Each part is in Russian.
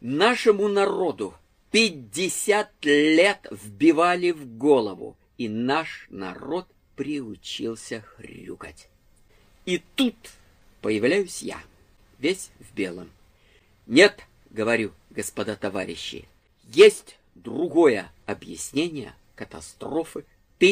Нашему народу 50 лет вбивали в голову, и наш народ приучился хрюкать. И тут появляюсь я, весь в белом. Нет, говорю, господа товарищи, есть другое объяснение катастрофы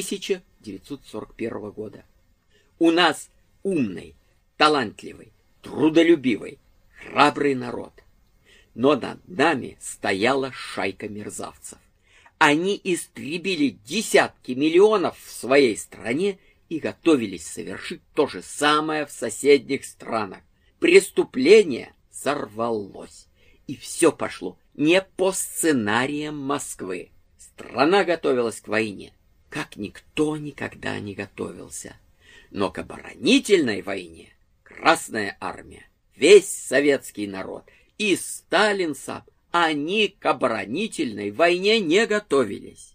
1941 года. У нас умный, талантливый, трудолюбивый, храбрый народ. Но над нами стояла шайка мерзавцев. Они истребили десятки миллионов в своей стране и готовились совершить то же самое в соседних странах. Преступление сорвалось, и все пошло не по сценариям Москвы. Страна готовилась к войне, как никто никогда не готовился. Но к оборонительной войне Красная армия, весь советский народ и Сталин сам, они к оборонительной войне не готовились.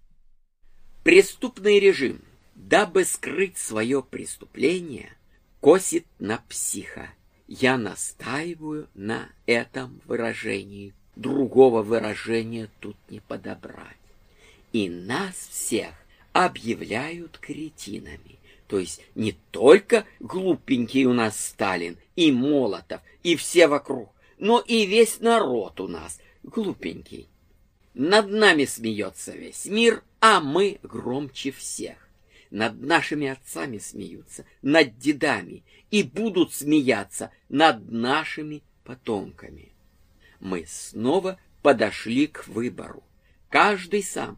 Преступный режим, дабы скрыть свое преступление, косит на психа. Я настаиваю на этом выражении. Другого выражения тут не подобрать. И нас всех объявляют кретинами. То есть не только глупенький у нас Сталин и Молотов, и все вокруг, но и весь народ у нас глупенький. Над нами смеется весь мир, а мы громче всех. Над нашими отцами смеются, над дедами, и будут смеяться над нашими потомками. Мы снова подошли к выбору. Каждый сам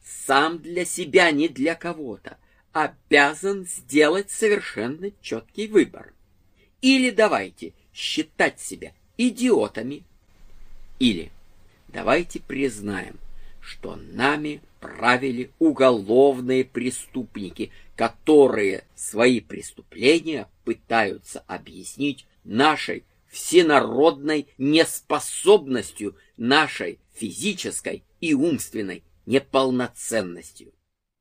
для себя, не для кого-то, обязан сделать совершенно четкий выбор. Или давайте считать себя идиотами, или давайте признаем, что нами правили уголовные преступники, которые свои преступления пытаются объяснить нашей всенародной неспособностью, нашей физической и умственной неполноценностью.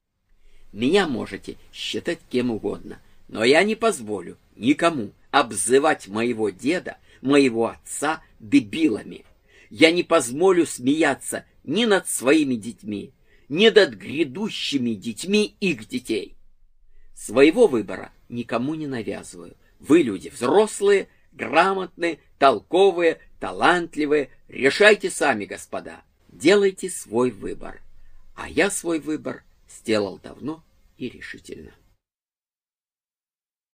Меня можете считать кем угодно, но я не позволю никому обзывать моего деда, моего отца дебилами. Я не позволю смеяться ни над своими детьми, ни над грядущими детьми их детей. Своего выбора никому не навязываю. Вы люди взрослые, грамотные, толковые, талантливые. Решайте сами, господа. Делайте свой выбор. А я свой выбор сделал давно и решительно.